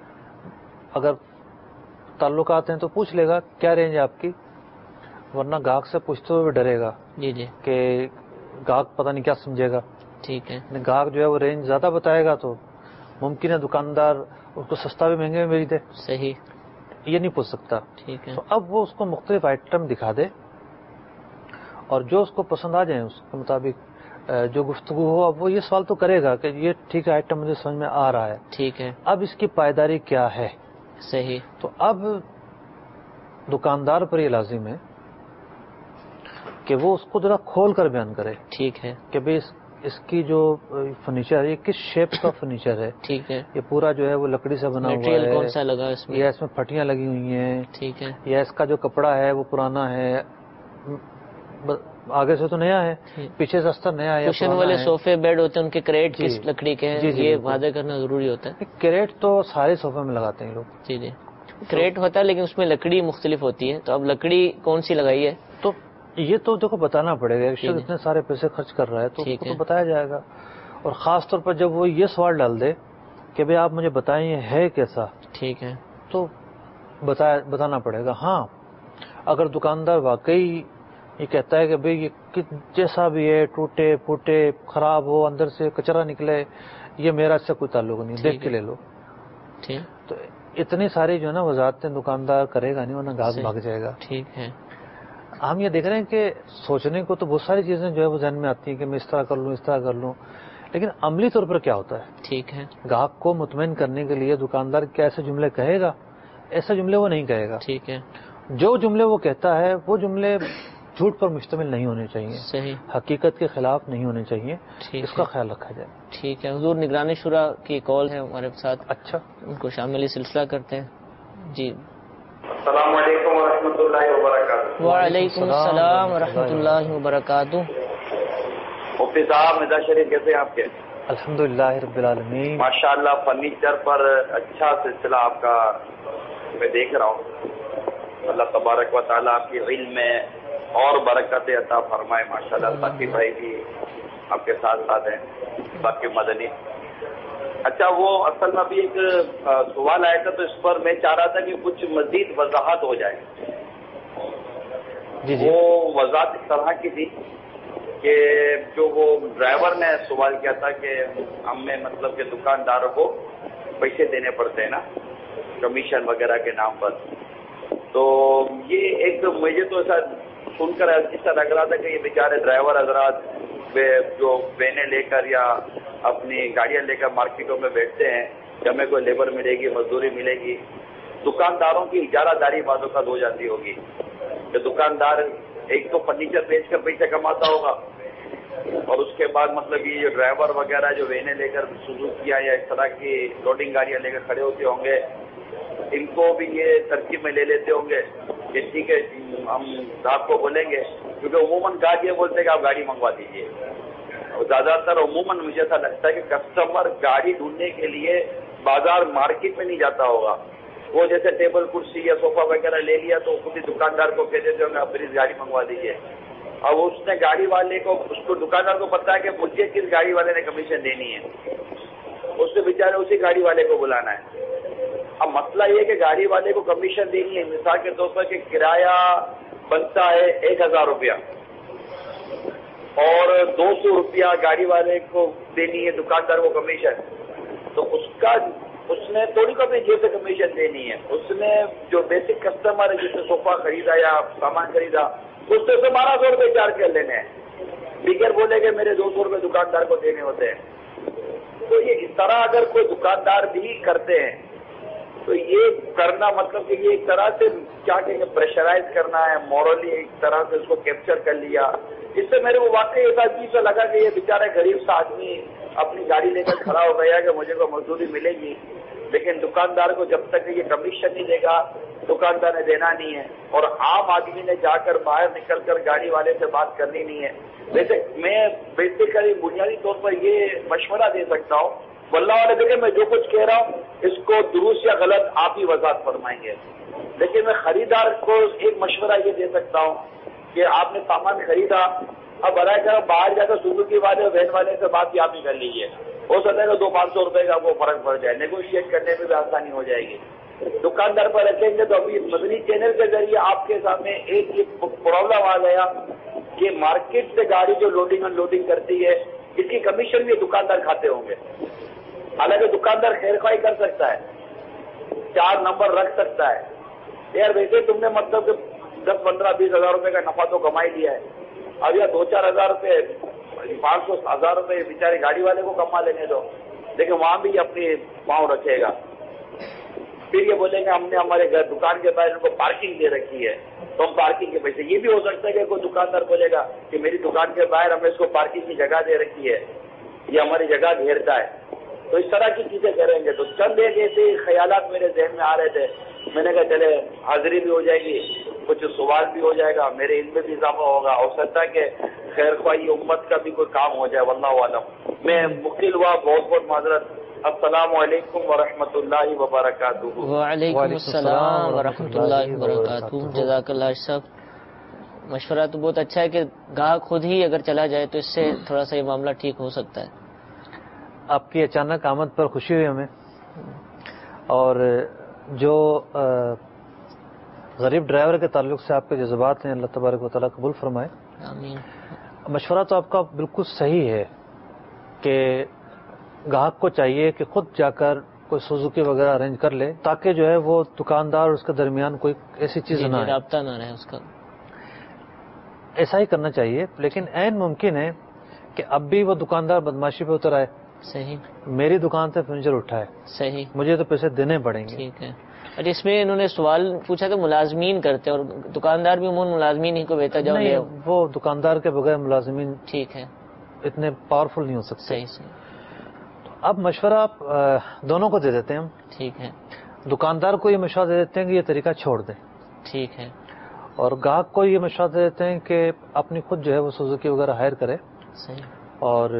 اگر تعلقات ہیں تو پوچھ لے گا کیا رینج ہے آپ کی, ورنہ گاہک سے پوچھتے ہوئے ڈرے گا جی جی کہ گاہک پتہ نہیں کیا سمجھے گا. ٹھیک ہے. گاہک جو ہے وہ رینج زیادہ بتائے گا تو ممکن ہے دکاندار اس کو سستا بھی مہنگے میں بیچ دے. صحیح. یہ نہیں پوچھ سکتا. ٹھیک ہے. تو اب وہ اس کو مختلف آئٹم دکھا دے اور جو اس کو پسند آ جائیں اس کے مطابق جو گفتگو ہو. اب وہ یہ سوال تو کرے گا کہ یہ ٹھیک ہے آئٹم مجھے سمجھ میں آ رہا ہے. ٹھیک ہے. اب اس کی پائیداری کیا ہے. صحیح. تو اب دکاندار پر یہ لازم ہے کہ وہ اس کو ذرا کھول کر بیان کرے. ٹھیک ہے. کہ بھئی اس کی جو فرنیچر ہے یہ کس شیپ کا فرنیچر ہے. ٹھیک ہے. یہ پورا جو ہے وہ لکڑی سے بنا ہوا ہے, میٹیریل کون سا لگا اس میں, یا اس میں پھٹیاں لگی ہوئی ہیں. ٹھیک ہے. یا اس کا جو کپڑا ہے وہ پرانا ہے, آگے سے تو نیا ہے, پیچھے سے استر نیا ہے. کشن والے صوفے بیڈ ہوتے ہیں ان کے کریٹ جی. کس لکڑی کے ہیں, یہ واضح کرنا ضروری ہوتا ہے. کریٹ تو سارے صوفے میں لگاتے ہیں لوگ. جی جی کریٹ ہوتا ہے لیکن اس میں لکڑی مختلف ہوتی ہے, تو اب لکڑی کون سی لگائی ہے تو یہ تو دیکھو بتانا پڑے گا. شخص اتنے سارے پیسے خرچ کر رہا ہے تو اس کو تو بتایا جائے گا. اور خاص طور پر جب وہ یہ سوال ڈال دے کہ بھئی آپ مجھے بتائیں یہ ہے کیسا. ٹھیک ہے. تو بتانا پڑے گا. ہاں اگر دکاندار واقعی یہ کہتا ہے کہ بھئی یہ جیسا بھی ہے, ٹوٹے پھوٹے خراب ہو, اندر سے کچرا نکلے, یہ میرا اس سے کوئی تعلق نہیں, دیکھ کے لے لو. ٹھیک. تو اتنی ساری جو ہے نا وضاحتیں دکاندار کرے گا نہیں ورنہ گاہک بھاگ جائے گا. ٹھیک ہے. ہم یہ دیکھ رہے ہیں کہ سوچنے کو تو بہت ساری چیزیں جو ہے وہ ذہن میں آتی ہیں کہ میں اس طرح کر لوں اس طرح کر لوں, لیکن عملی طور پر کیا ہوتا ہے. ٹھیک ہے. گاہک کو مطمئن کرنے کے لیے دکاندار کیا ایسے جملے کہے گا, ایسے جملے وہ نہیں کہے گا. ٹھیک ہے. جو جملے وہ کہتا ہے وہ جملے جھوٹ پر مشتمل نہیں ہونے چاہیے. صحیح. حقیقت کے خلاف نہیں ہونے چاہیے. اس کا خیال رکھا جائے. ٹھیک ہے. حضور نگرانی شورا کی کال ہے ہمارے ساتھ. اچھا ان کو شامل سلسلہ کرتے ہیں. جی السلام علیکم ورحمۃ اللہ وبرکاتہ. وعلیکم السلام ورحمۃ اللہ وبرکاتہ. مفتی صاحب مزاج شریف کیسے ہیں آپ کے؟ الحمدللہ رب العالمین. ماشاءاللہ فرنیچر پر اچھا سلسلہ آپ کا میں دیکھ رہا ہوں. اللہ تبارک و تعالیٰ آپ کی علم میں اور برکت عطا فرمائے. ماشاءاللہ باقی بھائی بھی آپ کے ساتھ ساتھ ہیں, باقی مدنی. اچھا وہ اصل میں ابھی ایک سوال آیا تھا تو اس پر میں چاہ رہا تھا کہ کچھ مزید وضاحت ہو جائے. جی وہ وضاحت اس طرح کی تھی کہ جو وہ ڈرائیور نے سوال کیا تھا کہ ہمیں مطلب کہ دکانداروں کو پیسے دینے پڑتے ہیں نا کمیشن وغیرہ کے نام پر. تو یہ ایک مجھے تو ایسا سن کر ایسا لگ رہا تھا کہ یہ بیچارے ڈرائیور حضرات جو وینیں لے کر یا اپنی گاڑیاں لے کر مارکیٹوں میں بیٹھتے ہیں کہ ہمیں کوئی لیبر ملے گی, مزدوری ملے گی. دکانداروں کی اجارہ داری بعض اوقات ہو جاتی ہوگی کہ دکاندار ایک تو فرنیچر بیچ کر پیسے کماتا ہوگا اور اس کے بعد مطلب یہ جو ڈرائیور وغیرہ جو وینیں لے کر سوزوکی یا اس طرح کی لوڈنگ گاڑیاں لے کر کھڑے ہوتے ہوں گے, ان کو بھی یہ ترکیب میں لے لیتے ہوں گے کہ ٹھیک ہے ہم صاحب کو بولیں گے, کیونکہ عموماً گاہک یہ بولتے ہیں کہ آپ گاڑی منگوا دیجیے. زیادہ تر عموماً مجھے ایسا لگتا ہے کہ کسٹمر گاڑی ڈھونڈنے کے لیے بازار مارکیٹ میں نہیں جاتا ہوگا. وہ جیسے ٹیبل کرسی یا صوفہ وغیرہ لے لیا تو خود ہی دکاندار کو کہہ دیتے ہوں گے آپ پلیز گاڑی منگوا دیجیے. اب اس نے گاڑی والے کو, اس کو دکاندار کو پتا ہے کہ مجھے کس گاڑی والے نے کمیشن دینی ہے, اس سے بیچارے اسی گاڑی والے کو بلانا ہے. اب مسئلہ یہ کہ گاڑی والے کو کمیشن دینی ہے, مثال کے طور پر کہ کرایہ بنتا ہے 1000 روپیہ اور 200 روپیہ گاڑی والے کو دینی ہے دکاندار کو کمیشن, تو اس نے تھوڑی کو اپنی جیب سے کمیشن دینی ہے. اس نے جو بیسک کسٹمر ہے جس سے صوفہ خریدا یا سامان خریدا اس سے 1200 روپئے چارج کر لینے ہیں, بغیر بولے کہ میرے 200 روپئے دکاندار کو دینے ہوتے ہیں. تو یہ اس طرح اگر کوئی دکاندار بھی کرتے ہیں تو یہ کرنا مطلب کہ یہ ایک طرح سے کیا کہیں گے پریشرائز کرنا ہے, مورلی ایک طرح سے اس کو کیپچر کر لیا. اس سے میرے کو واقعی ایسا عجیب سا لگا کہ یہ بیچارہ غریب سا آدمی اپنی گاڑی لے کر کھڑا ہو گیا کہ مجھے کوئی مزدوری ملے گی لیکن دکاندار کو جب تک یہ کمیشن نہیں دے گا دکاندار نے دینا نہیں ہے، اور عام آدمی نے جا کر باہر نکل کر گاڑی والے سے بات کرنی نہیں ہے. ویسے میں بیسیکلی بنیادی طور پر یہ مشورہ دے سکتا ہوں، واللہ والے دیکھیں میں جو کچھ کہہ رہا ہوں اس کو درست یا غلط آپ ہی وضاحت فرمائیں گے، لیکن میں خریدار کو ایک مشورہ یہ دے سکتا ہوں کہ آپ نے سامان خریدا، اب برائے کرم باہر جا کر سوزوکی والے اور وین والے سے بات بھی آپ ہی کر لیجیے. ہو سکتا ہے کہ 200-500 روپے کا وہ فرق پڑ جائے، نیگوشیٹ کرنے میں بھی آسانی ہو جائے گی. دکاندار پر رکھیں گے تو ابھی مدنی چینل کے ذریعے آپ کے سامنے ایک پرابلم آ گیا کہ مارکیٹ سے گاڑی جو لوڈنگ ان لوڈنگ کرتی ہے اس کی کمیشن بھی دکاندار کھاتے ہوں گے. حالانکہ دکاندار خیر خواہی کر سکتا ہے، 4 نمبر رکھ سکتا ہے، یار ویسے تم نے مطلب کہ 10-15-20 ہزار روپے کا نفع تو کما ہی لیا ہے، اب یا 2-4 ہزار روپے 500-1000 روپے بیچارے گاڑی والے کو کما لینے دو، لیکن وہاں بھی اپنی پاؤں رکھے گا. پھر یہ بولیں گے ہم نے ہمارے گھر دکان کے باہر ان کو پارکنگ دے رکھی ہے تو ہم پارکنگ کے پیسے. یہ بھی ہو سکتا ہے کہ کوئی دکاندار بولے گا کہ میری دکان کے باہر ہم نے اس کو پارکنگ کی جگہ دے رکھی ہے، یہ ہماری جگہ گھیرتا ہے. تو اس طرح کی چیزیں کریں گے. تو چند ایک ایسے خیالات میرے ذہن میں آ رہے تھے، میں نے کہا چلے حاضری بھی ہو جائے گی، کچھ سوال بھی ہو جائے گا، میرے علم میں بھی اضافہ ہوگا، ہو سکتا ہے کہ خیر خواہی امت کا بھی کوئی کام ہو جائے، واللہ عالم. میں مخل ہوا، بہت بہت معذرت. السلام علیکم ورحمۃ اللہ وبرکاتہ. وعلیکم السلام ورحمۃ اللہ وبرکاتہ. جزاک اللہ صاحب. مشورہ تو بہت اچھا ہے کہ گاہک خود ہی اگر چلا جائے تو اس سے تھوڑا سا یہ معاملہ ٹھیک ہو سکتا ہے. آپ کی اچانک آمد پر خوشی ہوئی ہمیں، اور جو غریب ڈرائیور کے تعلق سے آپ کے جذبات ہیں اللہ تبارک و تعالیٰ قبول فرمائے. آمین. مشورہ تو آپ کا بالکل صحیح ہے کہ گاہک کو چاہیے کہ خود جا کر کوئی سوزوکی وغیرہ ارینج کر لے تاکہ جو ہے وہ دکاندار اور اس کے درمیان کوئی ایسی چیز نہ آئے، رابطہ نہ رہے اس کا. ایسا ہی کرنا چاہیے. لیکن عین ممکن ہے کہ اب بھی وہ دکاندار بدماشی پہ اتر آئے، صحیح، میری دکان سے فرنیچر اٹھائے، صحیح، مجھے تو پیسے دینے پڑیں گے. ٹھیک ہے. اور اس میں انہوں نے سوال پوچھا کہ ملازمین کرتے ہیں اور دکاندار بھی عموماً ملازمین ہی کو بیچتا جاؤ. نہیں، وہ دکاندار کے بغیر ملازمین ٹھیک ہے اتنے پاورفل نہیں ہو سکتے. صحیح صحیح. اب مشورہ آپ دونوں کو دے دیتے ہیں ہم. ٹھیک ہے. دکاندار کو یہ مشورہ دے دیتے ہیں کہ یہ طریقہ چھوڑ دیں. ٹھیک ہے. اور گاہک کو یہ مشورہ دے دیتے ہیں کہ اپنی خود جو ہے وہ سوزوکی وغیرہ ہائر کرے. صحیح. اور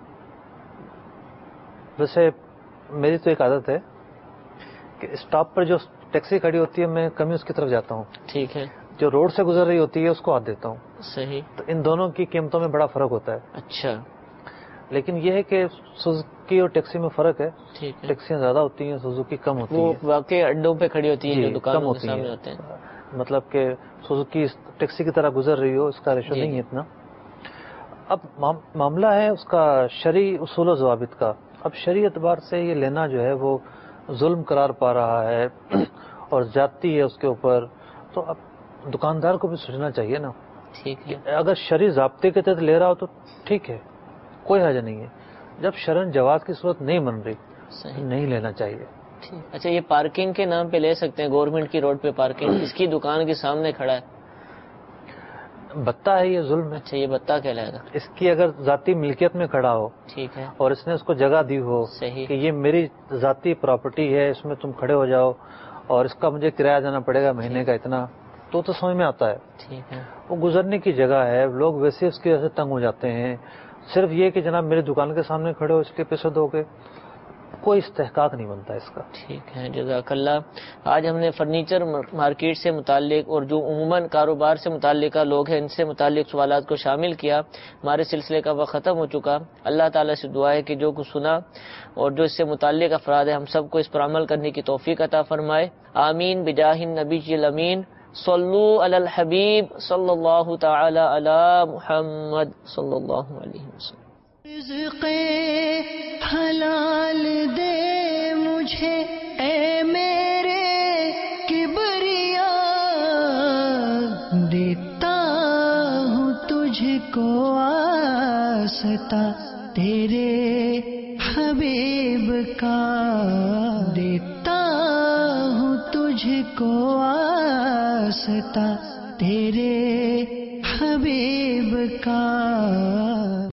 ویسے میری تو ایک عادت ہے کہ اسٹاپ پر جو ٹیکسی کھڑی ہوتی ہے میں کمی اس کی طرف جاتا ہوں. ٹھیک ہے. جو روڈ سے گزر رہی ہوتی ہے اس کو ہاتھ دیتا ہوں. صحیح. تو ان دونوں کی قیمتوں میں بڑا فرق ہوتا ہے. اچھا. لیکن یہ ہے کہ سوزوکی اور ٹیکسی میں فرق ہے. ٹھیک ہے. ٹیکسیاں زیادہ ہوتی ہیں، سوزوکی کم ہوتی وہ ہیں. واقعی اڈوں پہ کھڑی ہوتی ہیں جو دکانوں کے سامنے ہوتے ہیں. مطلب کہ سوزوکی ٹیکسی کی طرح گزر رہی ہو، اس کا ریشو نہیں ہے اتنا. اب معاملہ ہے اس کا شرعی اصول و ضوابط کا. اب شرعی اعتبار سے یہ لینا جو ہے وہ ظلم قرار پا رہا ہے اور زیادتی ہے اس کے اوپر. تو اب دکاندار کو بھی سوچنا چاہیے نا. ٹھیک ہے. اگر شرعی ضابطے کے تحت لے رہا ہو تو ٹھیک ہے، کوئی حرج نہیں ہے. جب شرعن جواز کی صورت نہیں بن رہی نہیں لینا چاہیے. اچھا، یہ پارکنگ کے نام پہ لے سکتے ہیں؟ گورنمنٹ کی روڈ پہ پارکنگ، اس کی دکان کے سامنے کھڑا ہے، بتا ہے یہ ظلم ہے. اچھا، یہ بتا کہلائے گا. اس کی اگر ذاتی ملکیت میں کھڑا ہو، ٹھیک ہے، اور اس نے اس کو جگہ دی ہو صحیح کہ یہ میری ذاتی پراپرٹی ہے، اس میں تم کھڑے ہو جاؤ اور اس کا مجھے کرایہ دینا پڑے گا مہینے کا اتنا، تو سمجھ میں آتا ہے. ٹھیک ہے. وہ گزرنے کی جگہ ہے، لوگ ویسے اس کی وجہ سے تنگ ہو جاتے ہیں. صرف یہ کہ جناب میری دکان کے سامنے کھڑے ہو اس کے پیسے دو گے، کوئی استحقاق نہیں بنتا اس کا. ٹھیک ہے. جزاک اللہ. آج ہم نے فرنیچر مارکیٹ سے متعلق اور جو عموماً کاروبار سے متعلقہ لوگ ہیں ان سے متعلق سوالات کو شامل کیا. ہمارے سلسلے کا وقت ختم ہو چکا. اللہ تعالیٰ سے دعا ہے کہ جو کچھ سنا اور جو اس سے متعلق افراد ہیں ہم سب کو اس پر عمل کرنے کی توفیق عطا فرمائے. آمین بجاہ النبی الامین. صلو علی الحبیب صلی اللہ تعالی علی محمد صلی اللہ علیہ وسلم. رزق حلال دے مجھے اے میرے کبریا، دیتا ہوں تجھ کو واسطہ تیرے حبیب کا، دیتا ہوں تجھ کو واسطہ تیرے حبیب کا.